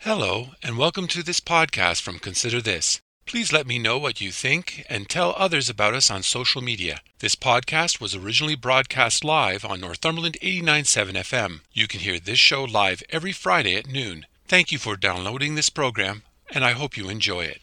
Hello, and welcome to this podcast from Consider This. Please let me know what you think and tell others about us on social media. This podcast was originally broadcast live on Northumberland 89.7 FM. You can hear this show live every Friday at noon. Thank you for downloading this program, and I hope you enjoy it.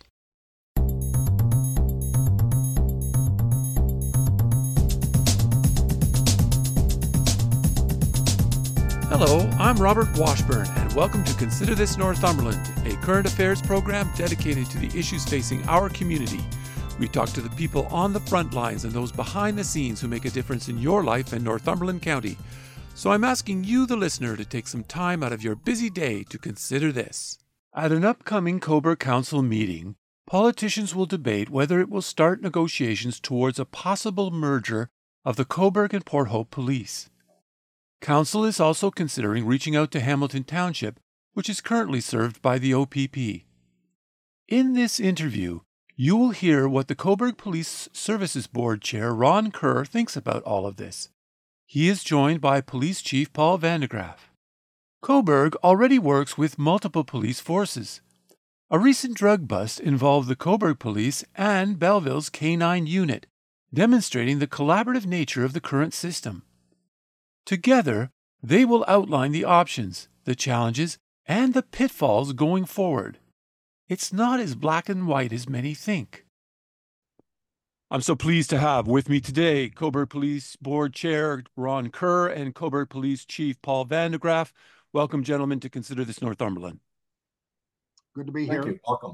Hello, I'm Robert Washburn, and welcome to Consider This Northumberland, a current affairs program dedicated to the issues facing our community. We talk to the people on the front lines and those behind the scenes who make a difference in your life in Northumberland County. So I'm asking you, the listener, to take some time out of your busy day to consider this. At an upcoming Cobourg Council meeting, politicians will debate whether it will start negotiations towards a possible merger of the Cobourg and Port Hope Police. Council is also considering reaching out to Hamilton Township, which is currently served by the OPP. In this interview, you will hear what the Cobourg Police Services Board Chair Ron Kerr thinks about all of this. He is joined by Police Chief Paul Vandegraff. Cobourg already works with multiple police forces. A recent drug bust involved the Cobourg Police and Belleville's K9 unit, demonstrating the collaborative nature of the current system. Together, they will outline the options, the challenges, and the pitfalls going forward. It's not as black and white as many think. I'm so pleased to have with me today Cobourg Police Board Chair Ron Kerr and Cobourg Police Chief Paul Vandegraff. Welcome, gentlemen, to Consider This Northumberland. Good to be here. Thank you. Welcome.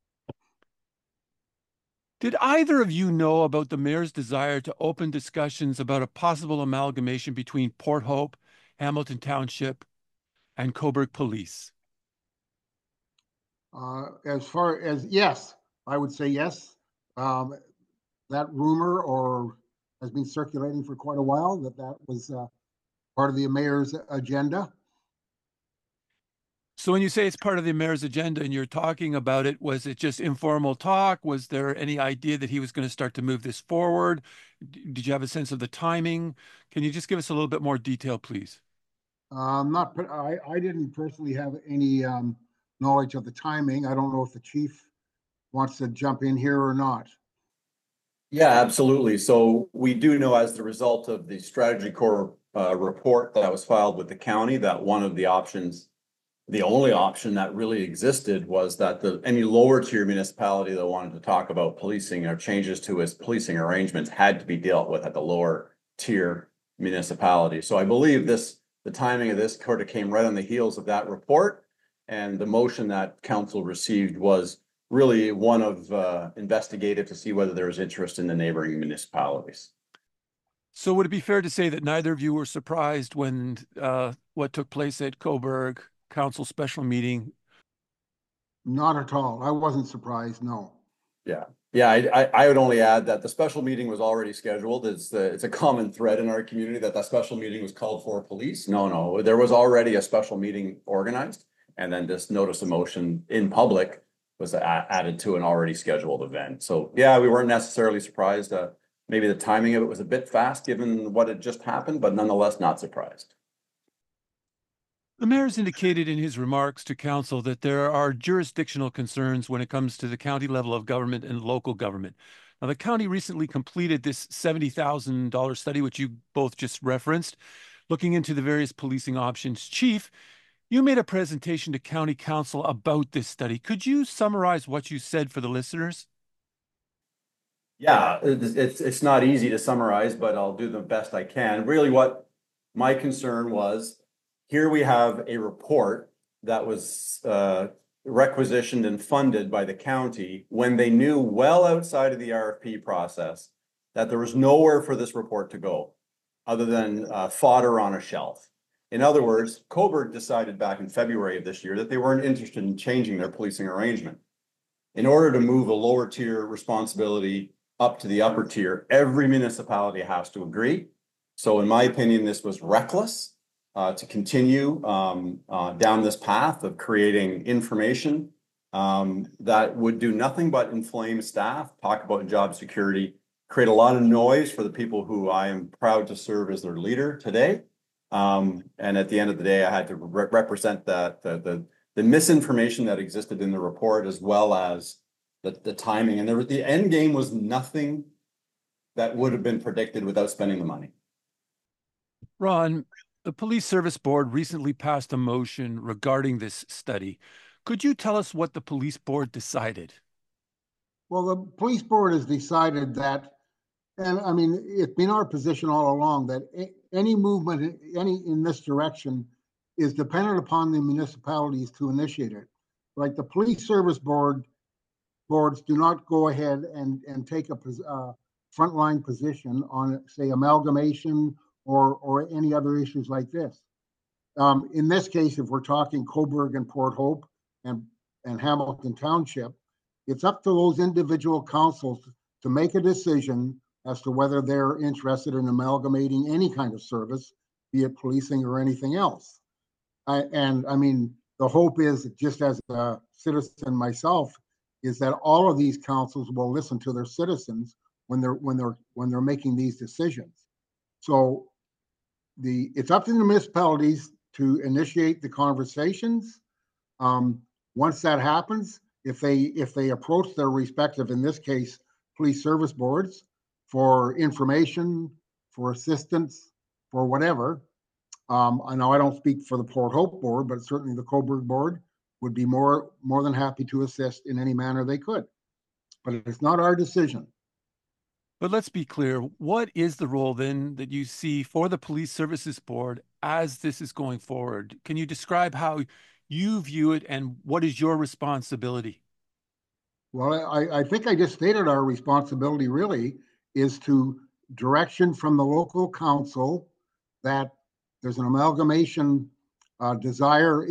Did either of you know about the mayor's desire to open discussions about a possible amalgamation between Port Hope, Hamilton Township, and Cobourg Police? As far as yes, I would say yes. That rumor has been circulating for quite a while that was part of the mayor's agenda. So when you say it's part of the mayor's agenda and you're talking about it, was it just informal talk? Was there any idea that he was going to start to move this forward? Did you have a sense of the timing? Can you just give us a little bit more detail, please? I didn't personally have any knowledge of the timing. I don't know if the chief wants to jump in here or not. Yeah, absolutely. So we do know, as the result of the Strategy Corps report that was filed with the county, that one of the options, the only option that really existed, was that any lower tier municipality that wanted to talk about policing or changes to its policing arrangements had to be dealt with at the lower tier municipality. So I believe the timing of this sort of came right on the heels of that report, and the motion that council received was really one of investigative to see whether there was interest in the neighboring municipalities. So would it be fair to say that neither of you were surprised when what took place at Cobourg Council special meeting? Not at all. I wasn't surprised, no. Yeah, I would only add that the special meeting was already scheduled. It's a common thread in our community that special meeting was called for police. No, there was already a special meeting organized, and then this notice of motion in public was added to an already scheduled event. So yeah, we weren't necessarily surprised. Maybe the timing of it was a bit fast given what had just happened, but nonetheless not surprised. The mayor's indicated in his remarks to council that there are jurisdictional concerns when it comes to the county level of government and local government. Now, the county recently completed this $70,000 study, which you both just referenced, looking into the various policing options. Chief, you made a presentation to county council about this study. Could you summarize what you said for the listeners? Yeah, it's not easy to summarize, but I'll do the best I can. Really, what my concern was, here we have a report that was requisitioned and funded by the county when they knew well outside of the RFP process that there was nowhere for this report to go other than fodder on a shelf. In other words, Cobourg decided back in February of this year that they weren't interested in changing their policing arrangement. In order to move a lower tier responsibility up to the upper tier, every municipality has to agree. So in my opinion, this was reckless to continue down this path of creating information that would do nothing but inflame staff, talk about job security, create a lot of noise for the people who I am proud to serve as their leader today. And at the end of the day, I had to represent that the the misinformation that existed in the report, as well as the timing, and the end game was nothing that would have been predicted without spending the money. Ron, the Police Service Board recently passed a motion regarding this study. Could you tell us what the police board decided? Well, the police board has decided that, and I mean, it's been our position all along that any movement in this direction is dependent upon the municipalities to initiate it. Like the police service boards do not go ahead and take a frontline position on, say, amalgamation or any other issues like this. In this case, if we're talking Cobourg and Port Hope and Hamilton Township, it's up to those individual councils to make a decision as to whether they're interested in amalgamating any kind of service, be it policing or anything else. And I mean, the hope is, just as a citizen myself, is that all of these councils will listen to their citizens when they're making these decisions. So it's up to the municipalities to initiate the conversations. Once that happens, if they approach their respective, in this case, police service boards for information, for assistance, for whatever. I know I don't speak for the Port Hope board, but certainly the Cobourg board would be more than happy to assist in any manner they could. But it's not our decision. But let's be clear, what is the role then that you see for the Police Services Board as this is going forward? Can you describe how you view it and what is your responsibility? Well, I think I just stated our responsibility really is to direction from the local council that there's an amalgamation desire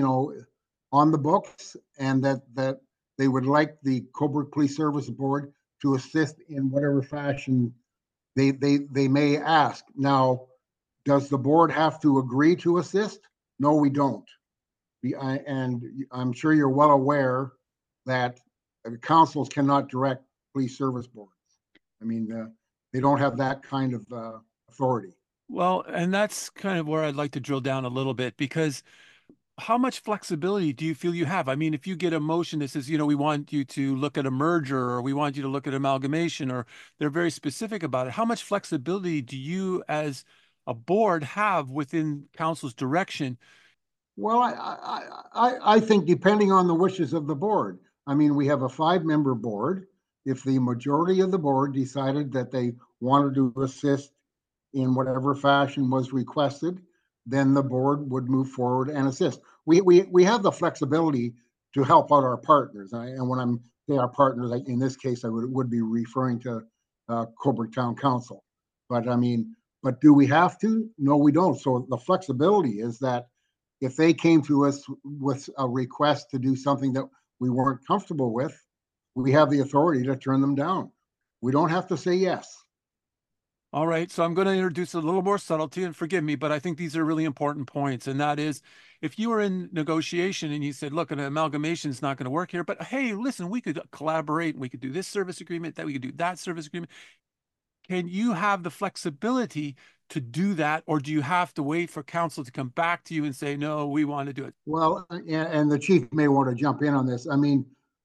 on the books, and that they would like the Cobourg Police Service Board to assist in whatever fashion they may ask. Now, does the board have to agree to assist? No, we don't. And I'm sure you're well aware that councils cannot direct police service boards. I mean, they don't have that kind of authority. Well, and that's kind of where I'd like to drill down a little bit, because how much flexibility do you feel you have? I mean, if you get a motion that says, we want you to look at a merger, or we want you to look at amalgamation, or they're very specific about it, how much flexibility do you as a board have within council's direction? Well, I think depending on the wishes of the board. I mean, we have a 5-member board. If the majority of the board decided that they wanted to assist in whatever fashion was requested, then the board would move forward and assist. We have the flexibility to help out our partners. And when I'm saying our partners, in this case, I would be referring to Cobourg Town Council. But I mean, but do we have to? No, we don't. So the flexibility is that if they came to us with a request to do something that we weren't comfortable with, we have the authority to turn them down. We don't have to say yes. All right, so I'm going to introduce a little more subtlety, and forgive me, but I think these are really important points. And that is, if you were in negotiation and you said, look, an amalgamation is not going to work here, but hey, listen, we could collaborate, we could do this service agreement, that we could do that service agreement. Can you have the flexibility to do that, or do you have to wait for council to come back to you and say, no, we want to do it? Well, and the chief may want to jump in on this. I mean,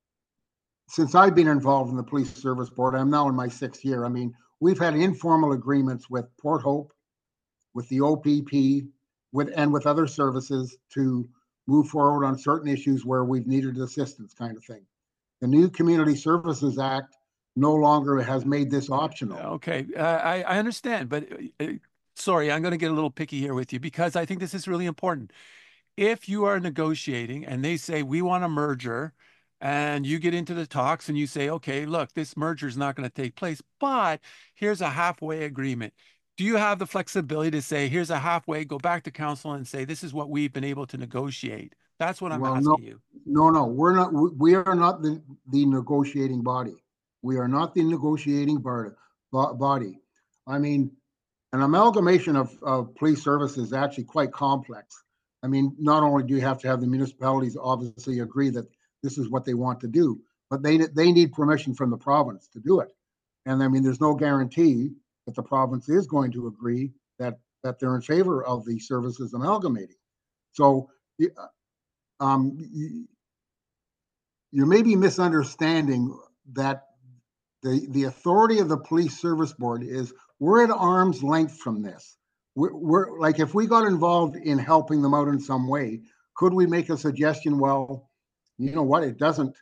since I've been involved in the police service board, I'm now in my 6th year. I mean, we've had informal agreements with Port Hope, with the OPP, with other services to move forward on certain issues where we've needed assistance, kind of thing. The new Community Services Act no longer has made this optional. Okay, I understand, but sorry, I'm going to get a little picky here with you, because I think this is really important. If you are negotiating and they say, we want a merger, and you get into the talks and you say, okay, look, this merger is not going to take place, but here's a halfway agreement. Do you have the flexibility to say, here's a halfway, go back to council and say, this is what we've been able to negotiate? That's what I'm asking you. No, we're not. We are not the negotiating body. We are not the negotiating body. I mean, an amalgamation of police services is actually quite complex. I mean, not only do you have to have the municipalities obviously agree that this is what they want to do, but they need permission from the province to do it. And I mean, there's no guarantee that the province is going to agree that they're in favor of the services amalgamating. So You may be misunderstanding that the authority of the Police Service Board is we're at arm's length from this. We're like, if we got involved in helping them out in some way, could we make a suggestion? Well, you know what? It doesn't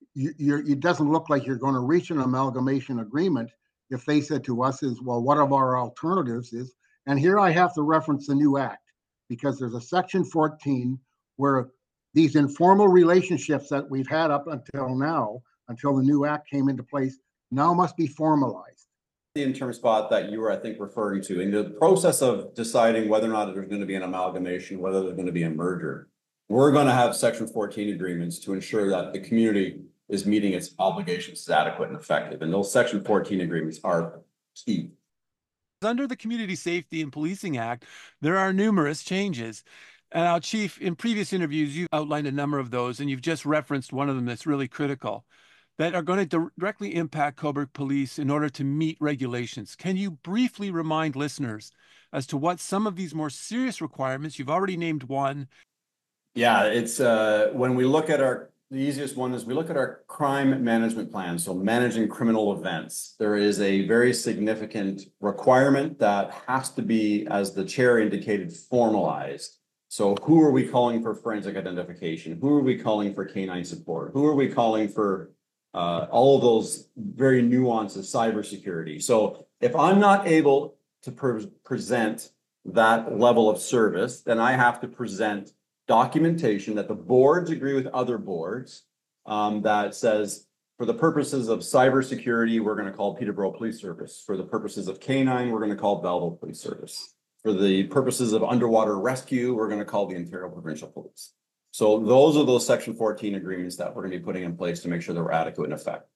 look like you're going to reach an amalgamation agreement if they said to us is, well, what of our alternatives is, and here I have to reference the new act because there's a section 14 where these informal relationships that we've had up until now, until the new act came into place, now must be formalized. The interim spot that you were, I think, referring to in the process of deciding whether or not there's going to be an amalgamation, whether there's going to be a merger, we're going to have section 14 agreements to ensure that the community is meeting its obligations as adequate and effective. And those section 14 agreements are key. Under the Community Safety and Policing Act, there are numerous changes. And our Chief, in previous interviews, you outlined a number of those, and you've just referenced one of them that's really critical, that are going to directly impact Cobourg Police in order to meet regulations. Can you briefly remind listeners as to what some of these more serious requirements, you've already named one. Yeah, it's when we look at the easiest one is we look at our crime management plan. So managing criminal events, there is a very significant requirement that has to be, as the chair indicated, formalized. So who are we calling for forensic identification? Who are we calling for canine support? Who are we calling for all of those very nuances, cybersecurity? So if I'm not able to present that level of service, then I have to present documentation that the boards agree with other boards that says, for the purposes of cybersecurity, we're going to call Peterborough Police Service. For the purposes of canine, we're going to call Belleville Police Service. For the purposes of underwater rescue, we're going to call the Ontario Provincial Police. So those are those section 14 agreements that we're going to be putting in place to make sure they're adequate and effective.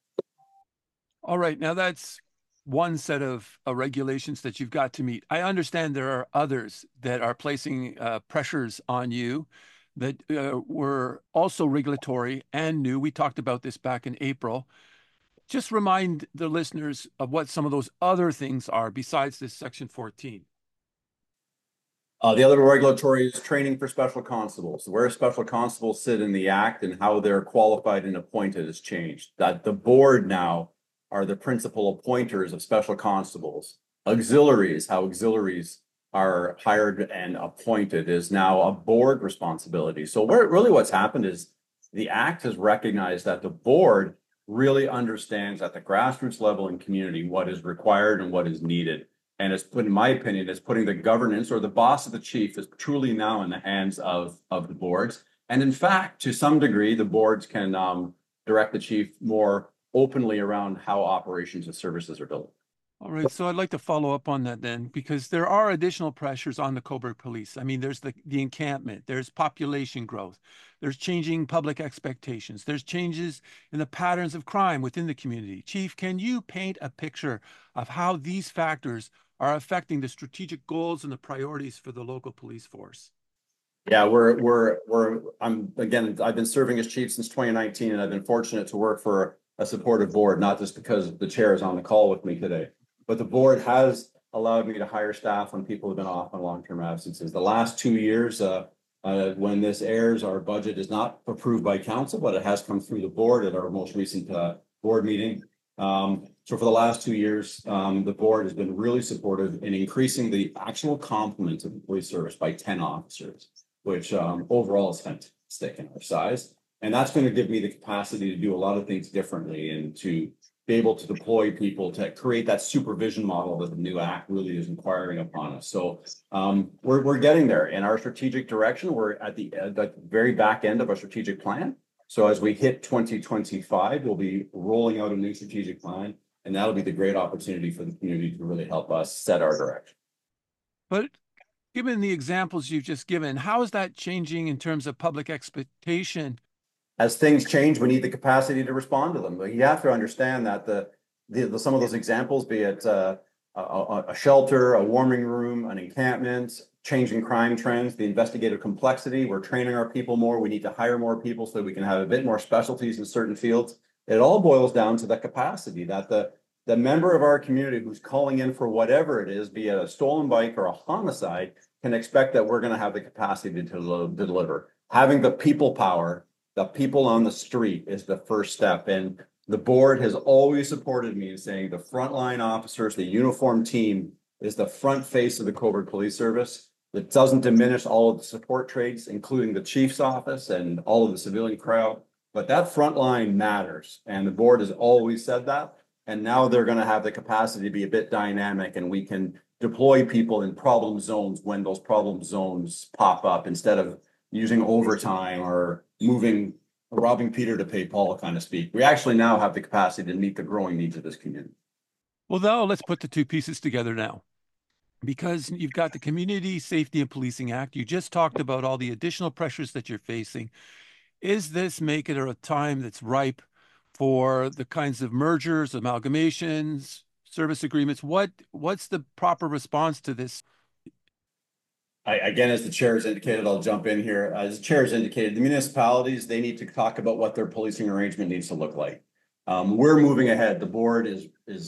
All right, now that's one set of regulations that you've got to meet. I understand there are others that are placing pressures on you that were also regulatory and new. We talked about this back in April. Just remind the listeners of what some of those other things are besides this section 14. The other regulatory is training for special constables. Where special constables sit in the act and how they're qualified and appointed has changed. That the board now are the principal appointers of special constables. Auxiliaries, how auxiliaries are hired and appointed is now a board responsibility. So what's happened is the act has recognized that the board really understands at the grassroots level and community what is required and what is needed. And it's put, in my opinion, it's putting the governance or the boss of the chief is truly now in the hands of the boards. And in fact, to some degree, the boards can direct the chief more openly around how operations and services are built. All right, so I'd like to follow up on that then, because there are additional pressures on the Cobourg Police. I mean, there's the encampment, there's population growth, there's changing public expectations, there's changes in the patterns of crime within the community. Chief, can you paint a picture of how these factors are affecting the strategic goals and the priorities for the local police force? Yeah, I've been serving as chief since 2019, and I've been fortunate to work for a supportive board, not just because the chair is on the call with me today, but the board has allowed me to hire staff when people have been off on long-term absences. The last 2 years, when this airs, our budget is not approved by council, but it has come through the board at our most recent board meeting. So for the last 2 years, the board has been really supportive in increasing the actual complement of the police service by 10 officers, which overall is fantastic in our size. And that's going to give me the capacity to do a lot of things differently and to be able to deploy people to create that supervision model that the new act really is inquiring upon us. So we're getting there in our strategic direction. We're at the very back end of our strategic plan. So as we hit 2025, we'll be rolling out a new strategic plan, and that'll be the great opportunity for the community to really help us set our direction. But given the examples you've just given, how is that changing in terms of public expectation? As things change, we need the capacity to respond to them. But you have to understand that some of those examples, be it a shelter, a warming room, an encampment, changing crime trends, the investigative complexity, we're training our people more. We need to hire more people so that we can have a bit more specialties in certain fields. It all boils down to the capacity that the member of our community who's calling in for whatever it is, be it a stolen bike or a homicide, can expect that we're going to have the capacity to deliver. having the people power, the people on the street is the first step. And the board has always supported me in saying the frontline officers, the uniform team is the front face of the Cobourg Police Service. That doesn't diminish all of the support trades, including the chief's office and all of the civilian crowd. But that front line matters. And the board has always said that. And now they're going to have the capacity to be a bit dynamic, and we can deploy people in problem zones when those problem zones pop up instead of using overtime or robbing Peter to pay Paul, kind of speak. We actually now have the capacity to meet the growing needs of this community. Well, now let's put the two pieces together now. Because you've got the Community Safety and Policing Act. You just talked about all the additional pressures that you're facing. Is this make it a time that's ripe for the kinds of mergers, amalgamations, service agreements? What's the proper response to this? Again, as the chair has indicated, I'll jump in here. As the chair has indicated, the municipalities, they need to talk about what their policing arrangement needs to look like. We're moving ahead. The board is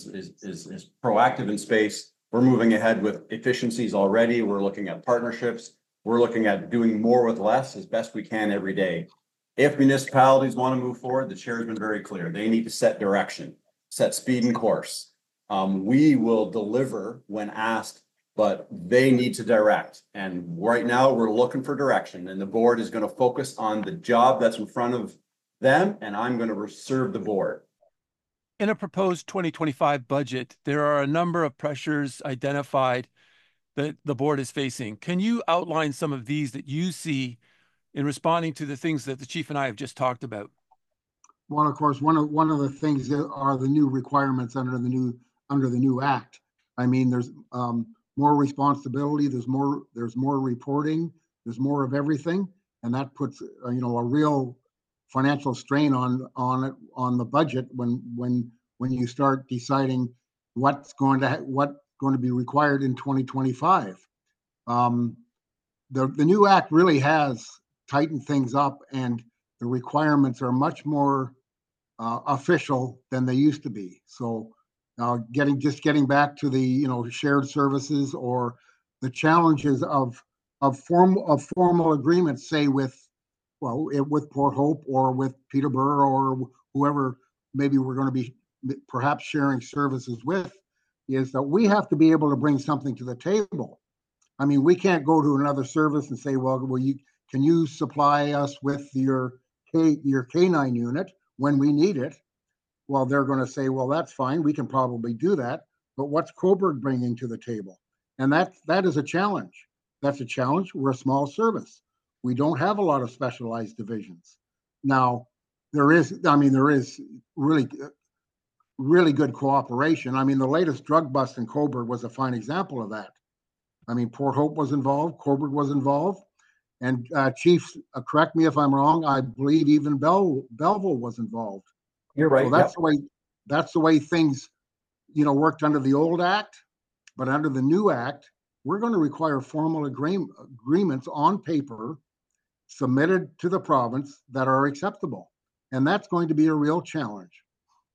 proactive in space. We're moving ahead with efficiencies already. We're looking at partnerships. We're looking at doing more with less as best we can every day. If municipalities want to move forward, the chair has been very clear. They need to set direction, set speed and course. We will deliver when asked, but they need to direct. And right now we're looking for direction, and the board is going to focus on the job that's in front of them, and I'm going to serve the board. In a proposed 2025 budget, there are a number of pressures identified that the board is facing. Can you outline some of these that you see in responding to the things that the chief and I have just talked about? Well, of course, one of the things are the new requirements under the new act. I mean, there's more responsibility, there's more reporting, there's more of everything, and that puts a real financial strain on the budget when you start deciding what's going to be required in 2025. The new act really has tightened things up, and the requirements are much more official than they used to be. So getting back to the shared services or the challenges of formal agreements, say with Port Hope or with Peterborough or whoever maybe we're going to be perhaps sharing services with, is that we have to be able to bring something to the table. I mean, we can't go to another service and say, well, can you supply us with your K9 unit when we need it? Well, they're going to say, well, that's fine. We can probably do that. But what's Cobourg bringing to the table? And that is a challenge. That's a challenge. We're a small service. We don't have a lot of specialized divisions. Now, there is really, really good cooperation. I mean, the latest drug bust in Cobourg was a fine example of that. I mean, Port Hope was involved, Cobourg was involved, and Chief, correct me if I'm wrong, I believe even Belleville was involved. You're right. So that's the way things, worked under the old act, but under the new act, we're going to require formal agreements on paper submitted to the province that are acceptable. And that's going to be a real challenge.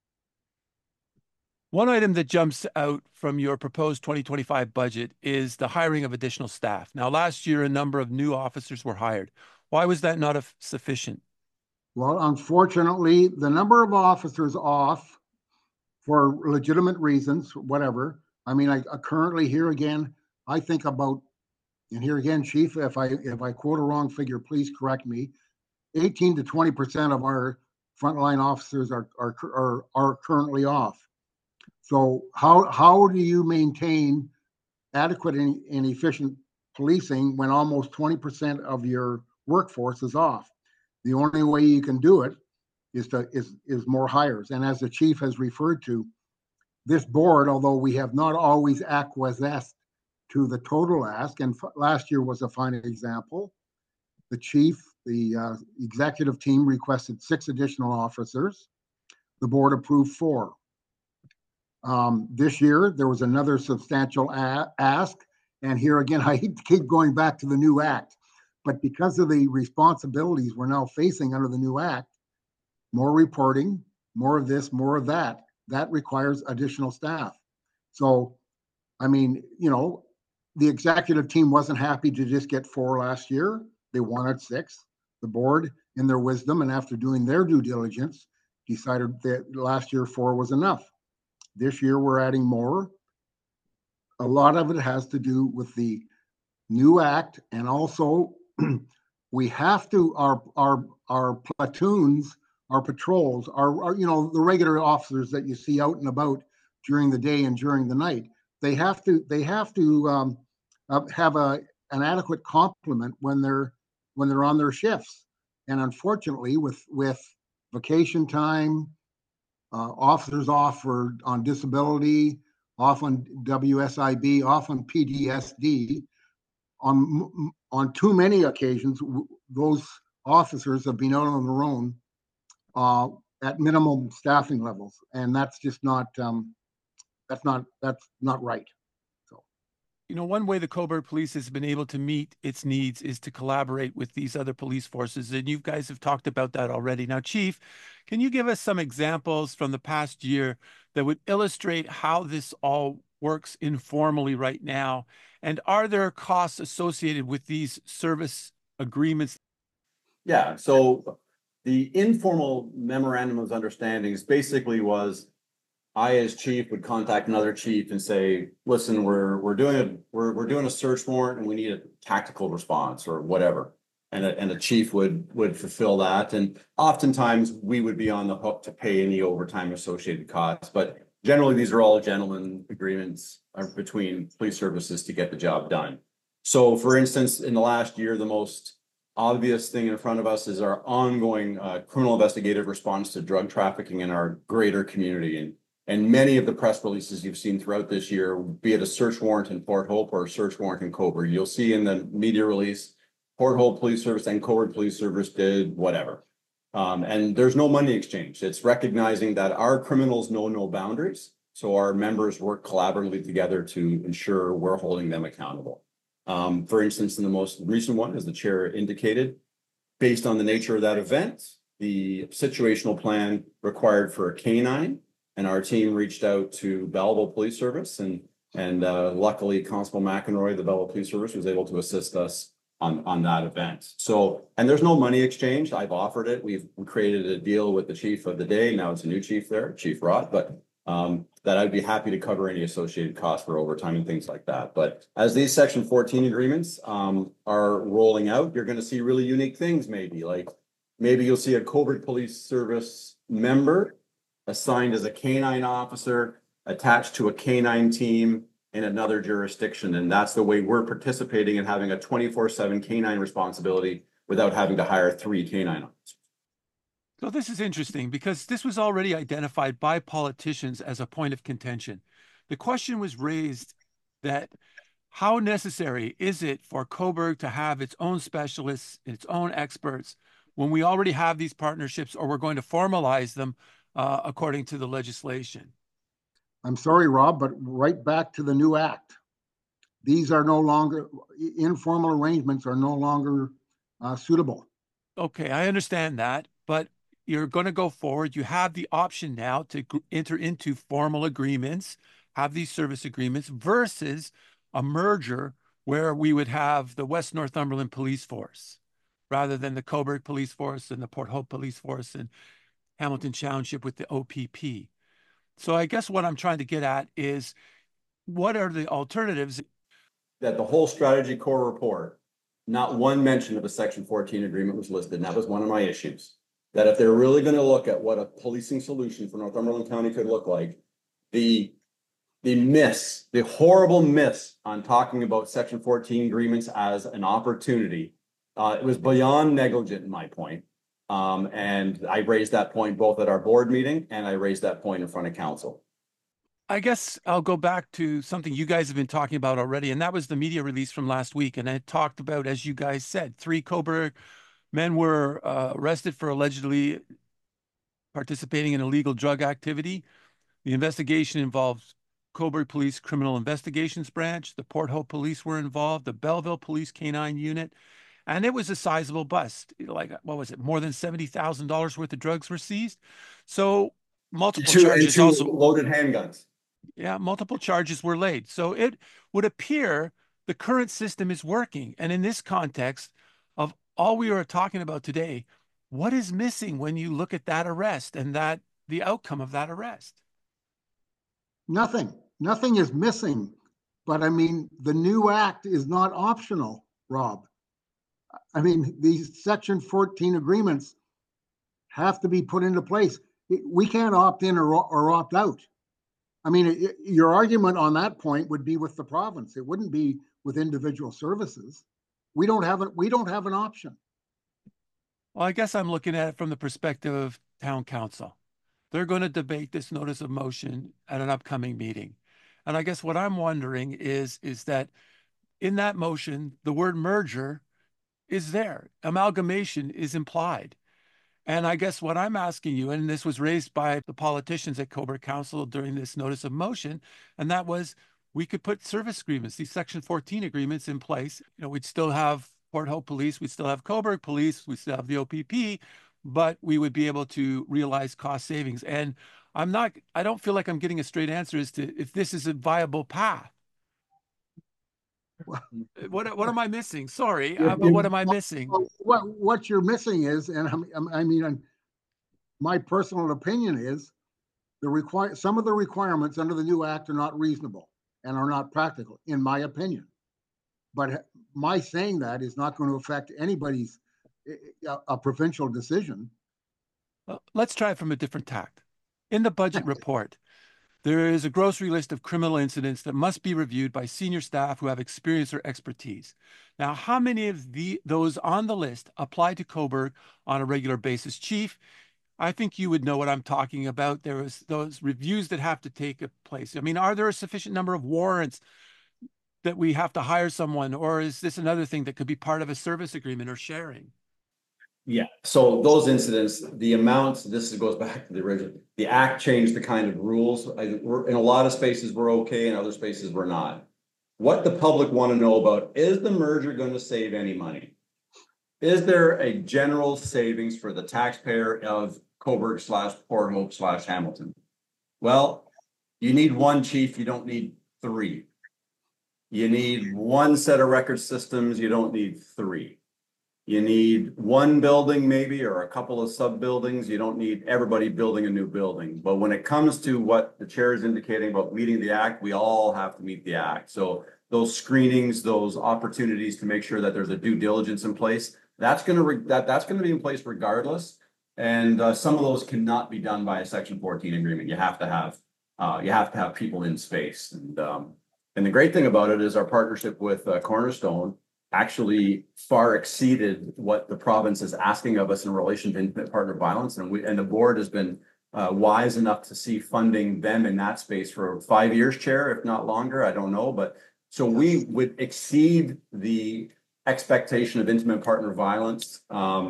One item that jumps out from your proposed 2025 budget is the hiring of additional staff. Now, last year, a number of new officers were hired. Why was that not sufficient? Well, unfortunately, the number of officers off for legitimate reasons, whatever. I mean, I currently here again, I think about, and here again, Chief, if I quote a wrong figure, please correct me. 18 to 20% of our frontline officers are currently off. So how do you maintain adequate and efficient policing when almost 20% of your workforce is off? The only way you can do it is more hires. And as the chief has referred to, this board, although we have not always acquiesced to the total ask, and last year was a fine example, the chief, the executive team requested 6 additional officers. The board approved 4. This year, there was another substantial ask. And here again, I keep going back to the new act. But because of the responsibilities we're now facing under the new act, more reporting, more of this, more of that, that requires additional staff. So, I mean, the executive team wasn't happy to just get 4 last year. They wanted 6. The board, in their wisdom and after doing their due diligence, decided that last year 4 was enough. This year we're adding more. A lot of it has to do with the new act, and also we have to, our platoons, our patrols, our the regular officers that you see out and about during the day and during the night, they have to have an adequate complement when they're on their shifts. And unfortunately, with vacation time, officers off on disability, off on WSIB, off on PTSD, on too many occasions, those officers have been out on their own at minimum staffing levels, and that's just not that's not right. So, one way the Cobourg Police has been able to meet its needs is to collaborate with these other police forces, and you guys have talked about that already. Now, Chief, can you give us some examples from the past year that would illustrate how this all works informally right now? And are there costs associated with these service agreements? Yeah, so the informal memorandum of understandings basically was I, as chief, would contact another chief and say, listen, we're doing a search warrant and we need a tactical response or whatever. And a chief would fulfill that. And oftentimes we would be on the hook to pay any overtime associated costs. But generally, these are all gentlemen agreements between police services to get the job done. So for instance, in the last year, the most obvious thing in front of us is our ongoing criminal investigative response to drug trafficking in our greater community. And many of the press releases you've seen throughout this year, be it a search warrant in Port Hope or a search warrant in Cobourg, you'll see in the media release, Port Hope Police Service and Cobourg Police Service did whatever. And there's no money exchange. It's recognizing that our criminals know no boundaries. So our members work collaboratively together to ensure we're holding them accountable. For instance, in the most recent one, as the chair indicated, based on the nature of that event, the situational plan required for a canine, and our team reached out to Belleville Police Service, and luckily Constable McEnroy, the Belleville Police Service, was able to assist us on that event. So, and there's no money exchange. I've offered it. We've created a deal with the chief of the day. Now it's a new chief there, Chief Rott, but that I'd be happy to cover any associated costs for overtime and things like that. But as these Section 14 agreements are rolling out, you're going to see really unique things. Maybe you'll see a Cobourg Police Service member assigned as a canine officer attached to a canine team in another jurisdiction. And that's the way we're participating in having a 24/7 canine responsibility without having to hire 3 canine officers. So this is interesting because this was already identified by politicians as a point of contention. The question was raised that how necessary is it for Cobourg to have its own specialists, its own experts, when we already have these partnerships, or we're going to formalize them according to the legislation? I'm sorry, Rob, but right back to the new act. These are no longer, informal arrangements are no longer suitable. Okay, I understand that, but you're going to go forward. You have the option now to enter into formal agreements, have these service agreements versus a merger where we would have the West Northumberland Police Force rather than the Cobourg Police Force and the Port Hope Police Force and Hamilton Township with the OPP. So I guess what I'm trying to get at is what are the alternatives? That the whole strategy core report, not one mention of a Section 14 agreement was listed. And that was one of my issues. That if they're really going to look at what a policing solution for Northumberland County could look like, the horrible miss on talking about Section 14 agreements as an opportunity, it was beyond negligent in my point. And I raised that point both at our board meeting and I raised that point in front of council. I guess I'll go back to something you guys have been talking about already, and that was the media release from last week. And it talked about, as you guys said, 3 Cobourg men were arrested for allegedly participating in illegal drug activity. The investigation involves Cobourg Police Criminal Investigations Branch. The Port Hope Police were involved, the Belleville Police Canine Unit. And it was a sizable bust. Like, what was it? More than $70,000 worth of drugs were seized. So multiple charges, two also loaded handguns. Yeah, multiple charges were laid. So it would appear the current system is working. And in this context of all we are talking about today, what is missing when you look at that arrest and the outcome of that arrest? Nothing is missing. But I mean, the new act is not optional, Rob. I mean, these Section 14 agreements have to be put into place. We can't opt in or opt out. I mean, your argument on that point would be with the province. It wouldn't be with individual services. We don't have an option. Well, I guess I'm looking at it from the perspective of town council. They're going to debate this notice of motion at an upcoming meeting. And I guess what I'm wondering is that in that motion, the word merger is there. Amalgamation is implied. And I guess what I'm asking you, and this was raised by the politicians at Cobourg Council during this notice of motion, and that was we could put service agreements, these Section 14 agreements in place. You know, we'd still have Port Hope Police, we'd still have Cobourg Police, we still have the OPP, but we would be able to realize cost savings. And I don't feel like I'm getting a straight answer as to if this is a viable path. What am I missing? Sorry, but what am I missing? What you're missing is, and I mean, my personal opinion is some of the requirements under the new act are not reasonable and are not practical, in my opinion. But my saying that is not going to affect anybody's a provincial decision. Well, let's try it from a different tact. In the budget report, there is a grocery list of criminal incidents that must be reviewed by senior staff who have experience or expertise. Now, how many of those on the list apply to Cobourg on a regular basis? Chief, I think you would know what I'm talking about. There is those reviews that have to take place. I mean, are there a sufficient number of warrants that we have to hire someone, or is this another thing that could be part of a service agreement or sharing? Yeah, so those incidents, the amounts, goes back to the original, the act changed the kind of rules. We're in a lot of spaces we're okay, in other spaces we're not. What the public want to know about, is the merger going to save any money? Is there a general savings for the taxpayer of Cobourg / Port Hope / Hamilton? Well, you need one chief, you don't need three. You need one set of record systems, you don't need three. You need one building maybe, or a couple of sub buildings. You don't need everybody building a new building. But when it comes to what the chair is indicating about meeting the act, we all have to meet the act. So those screenings, those opportunities to make sure that there's a due diligence in place, that's going to be in place regardless. And some of those cannot be done by a Section 14 agreement. You have to have people in space. And the great thing about it is our partnership with Cornerstone actually far exceeded what the province is asking of us in relation to intimate partner violence. And the board has been wise enough to see funding them in that space for 5 years, Chair, if not longer, I don't know. But so we would exceed the expectation of intimate partner violence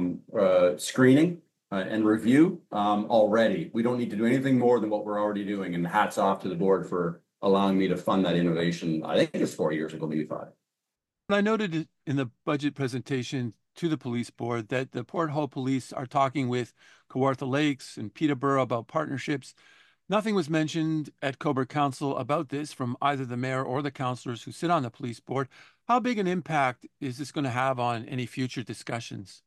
screening and review already. We don't need to do anything more than what we're already doing. And hats off to the board for allowing me to fund that innovation. I think it's 4 years ago, maybe 5. I noted in the budget presentation to the police board that the Port Hope Police are talking with Kawartha Lakes and Peterborough about partnerships. Nothing was mentioned at Cobourg Council about this from either the mayor or the councillors who sit on the police board. How big an impact is this going to have on any future discussions?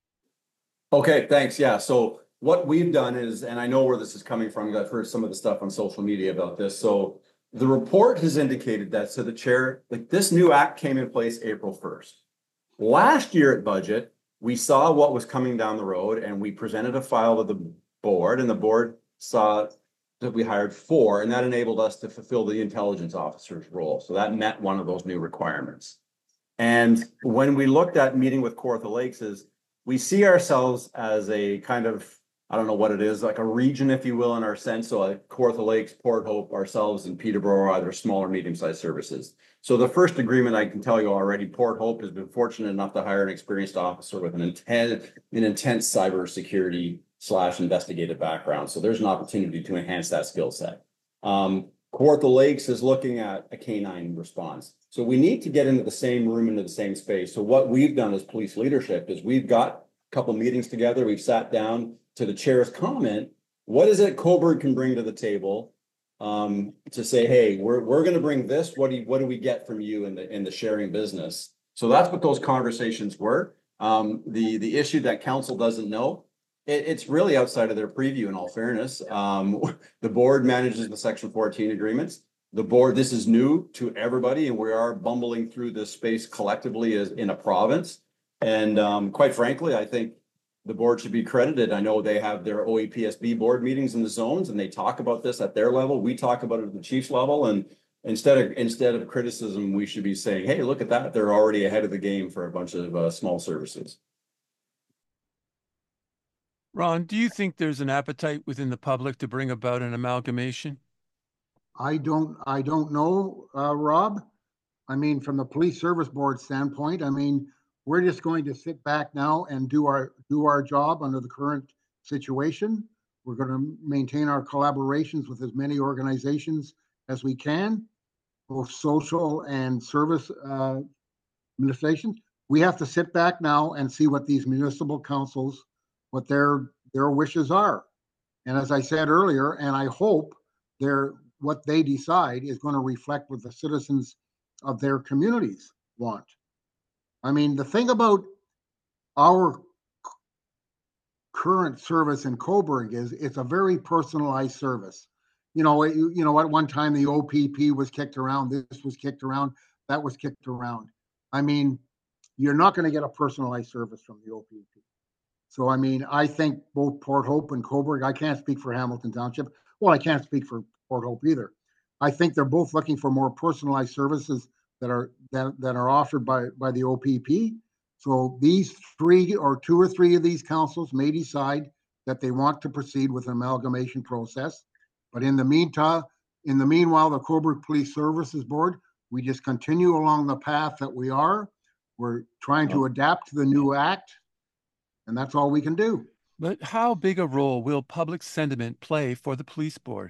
Okay, thanks. Yeah, so what we've done is, and I know where this is coming from, I've heard some of the stuff on social media about this. So the report has indicated that, so the chair, like this new act came in place April 1st. Last year at budget, we saw what was coming down the road and we presented a file to the board, and the board saw that we hired 4, and that enabled us to fulfill the intelligence officer's role. So that met one of those new requirements. And when we looked at meeting with Kawartha Lakes, we see ourselves as a kind of, I don't know what it is, like a region, if you will, in our sense. So like Kawartha Lakes, Port Hope, ourselves, and Peterborough are either small or medium-sized services. So the first agreement, I can tell you already, Port Hope has been fortunate enough to hire an experienced officer with an intense cybersecurity / investigative background. So there's an opportunity to enhance that skill set. Kawartha Lakes is looking at a canine response. So we need to get into the same room, into the same space. So what we've done as police leadership is we've got a couple meetings together. We've sat down. To the chair's comment, what is it Cobourg can bring to the table to say, hey, we're going to bring this. What do we get from you in the sharing business? So that's what those conversations were. The issue that council doesn't know, it's really outside of their purview, in all fairness. The board manages the Section 14 agreements. The board, this is new to everybody, and we are bumbling through this space collectively as in a province. And quite frankly, I think the board should be credited. I know they have their OEPSB board meetings in the zones, and they talk about this at their level. We talk about it at the chief's level, and instead of criticism, we should be saying, hey, look at that. They're already ahead of the game for a bunch of small services. Ron, do you think there's an appetite within the public to bring about an amalgamation? I don't know, Rob. I mean, from the police service board standpoint, I mean, we're just going to sit back now and do our job under the current situation. We're going to maintain our collaborations with as many organizations as we can, both social and service administrations. We have to sit back now and see what these municipal councils, what their wishes are. And as I said earlier, and I hope what they decide is going to reflect what the citizens of their communities want. I mean, the thing about our current service in Cobourg is it's a very personalized service. You know, at one time the OPP was kicked around, this was kicked around, that was kicked around. I mean, you're not going to get a personalized service from the OPP. So, I mean, I think both Port Hope and Cobourg, I can't speak for Hamilton Township. Well, I can't speak for Port Hope either. I think they're both looking for more personalized services that are offered by the OPP. So these two or three of these councils may decide that they want to proceed with an amalgamation process. But in the meanwhile, the Cobourg Police Services Board, we just continue along the path that we are. We're trying to adapt to the new act, and that's all we can do. But how big a role will public sentiment play for the police board?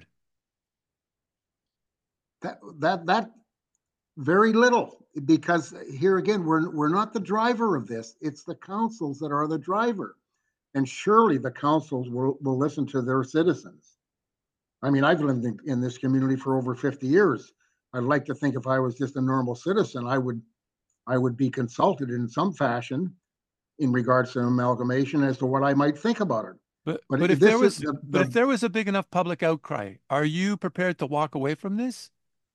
That very little, because here again, we're not the driver of this. It's the councils that are the driver. And surely the councils will listen to their citizens. I mean, I've lived in this community for over 50 years. I'd like to think if I was just a normal citizen, I would be consulted in some fashion in regards to amalgamation as to what I might think about it. But if there was a big enough public outcry, are you prepared to walk away from this?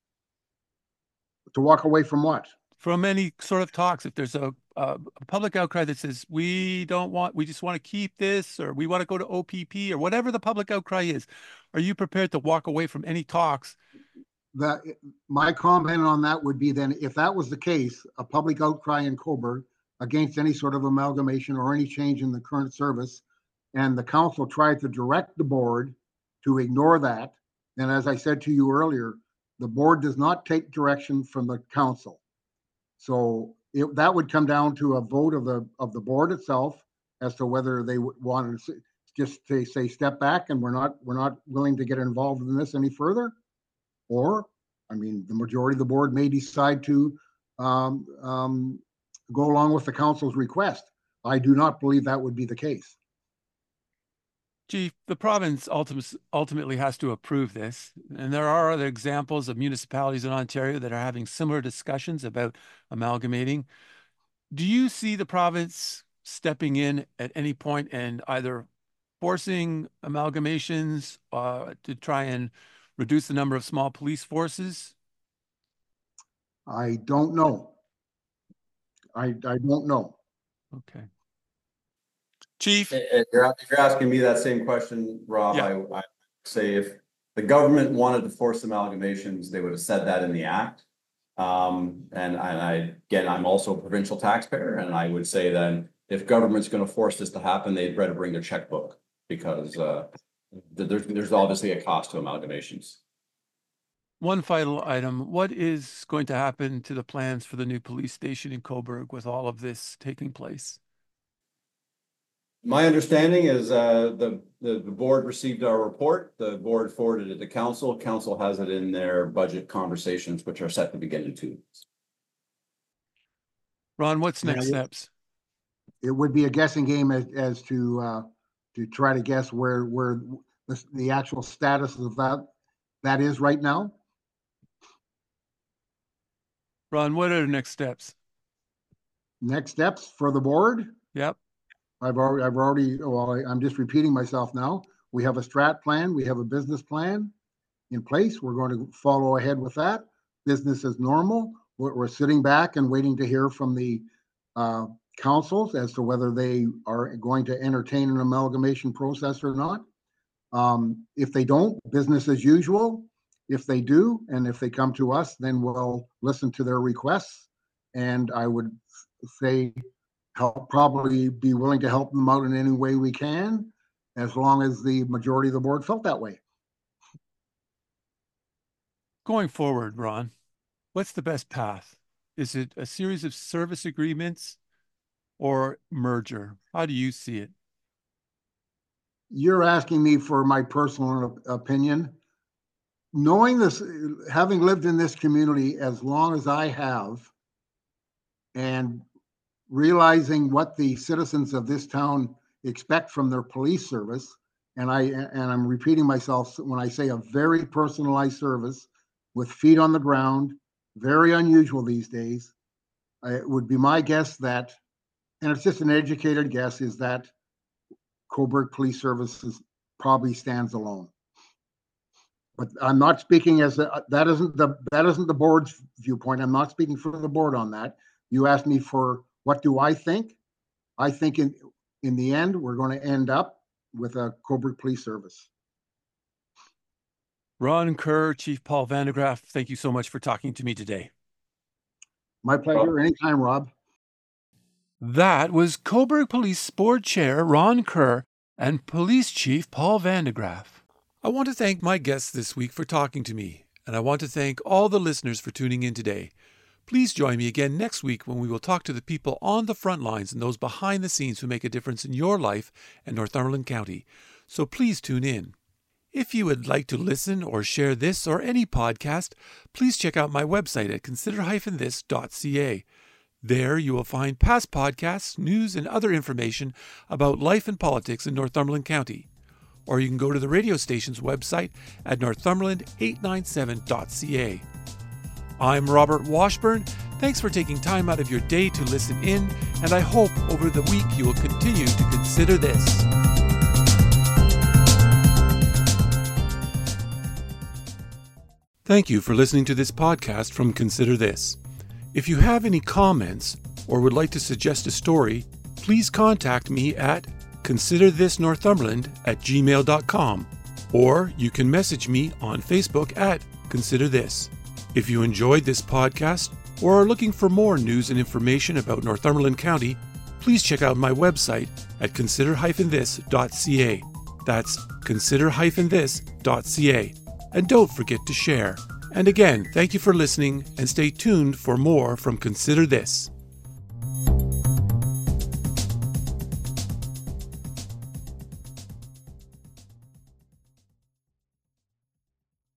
To walk away from what? From any sort of talks. If there's a public outcry that says we just want to keep this, or we want to go to OPP, or whatever the public outcry is, are you prepared to walk away from any talks? My comment on that would be then, if that was the case, a public outcry in Cobourg against any sort of amalgamation or any change in the current service, and the council tried to direct the board to ignore that, and as I said to you earlier, the board does not take direction from the council. So that would come down to a vote of the board itself as to whether they would want to just say step back and we're not willing to get involved in this any further, or I mean the majority of the board may decide to go along with the council's request. I do not believe that would be the case. Chief, the province ultimately has to approve this, and there are other examples of municipalities in Ontario that are having similar discussions about amalgamating. Do you see the province stepping in at any point and either forcing amalgamations to try and reduce the number of small police forces? I don't know. I don't know. Okay. Chief? If you're asking me that same question, Rob, yeah. I say if the government wanted to force amalgamations, they would have said that in the act. And I'm also a provincial taxpayer, and I would say then if government's going to force this to happen, they'd better bring their checkbook, because there's obviously a cost to amalgamations. One final item. What is going to happen to the plans for the new police station in Cobourg with all of this taking place? My understanding is the board received our report. The board forwarded it to council. Council has it in their budget conversations, which are set to begin in 2 weeks. Ron, what's next steps? It would be a guessing game as to try to guess where the actual status of that is right now. Ron, what are the next steps? Next steps for the board? Yep. I'm just repeating myself now. We have a strat plan. We have a business plan in place. We're going to follow ahead with that. Business as normal. We're sitting back and waiting to hear from the councils as to whether they are going to entertain an amalgamation process or not. If they don't, business as usual. If they do, and if they come to us, then we'll listen to their requests. And I would say probably be willing to help them out in any way we can, as long as the majority of the board felt that way. Going forward, Ron, what's the best path? Is it a series of service agreements or merger? How do you see it? You're asking me for my personal opinion. Knowing this, having lived in this community as long as I have, and realizing what the citizens of this town expect from their police service, and I'm repeating myself when I say a very personalized service with feet on the ground, very unusual these days. It would be my guess that, and it's just an educated guess, is that Cobourg Police Services probably stands alone. But I'm not speaking as that isn't the board's viewpoint. I'm not speaking for the board on that. You asked me for what do I think. I think in the end we're going to end up with a Cobourg Police Service. Ron Kerr, Chief Paul Vandegraff, thank you so much for talking to me today. My pleasure. Anytime, Rob. That was Cobourg Police Board Chair Ron Kerr and Police Chief Paul Vandegraff. I want to thank my guests this week for talking to me, and I want to thank all the listeners for tuning in today. Please join me again next week when we will talk to the people on the front lines and those behind the scenes who make a difference in your life and Northumberland County. So please tune in. If you would like to listen or share this or any podcast, please check out my website at consider-this.ca. There you will find past podcasts, news, and other information about life and politics in Northumberland County. Or you can go to the radio station's website at northumberland897.ca. I'm Robert Washburn. Thanks for taking time out of your day to listen in, and I hope over the week you will continue to consider this. Thank you for listening to this podcast from Consider This. If you have any comments or would like to suggest a story, please contact me at considerthisnorthumberland@gmail.com, or you can message me on Facebook at Consider This. If you enjoyed this podcast or are looking for more news and information about Northumberland County, please check out my website at consider-this.ca. That's consider-this.ca. And don't forget to share. And again, thank you for listening, and stay tuned for more from Consider This.